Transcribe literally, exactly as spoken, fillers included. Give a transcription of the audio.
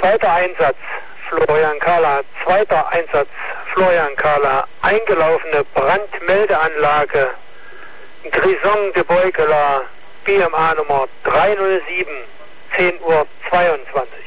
Zweiter Einsatz, Florian Kahler. Zweiter Einsatz, Florian Kahler. Eingelaufene Brandmeldeanlage, Grison de Beugeler, B M A Nummer drei null sieben, zehn Uhr zweiundzwanzig.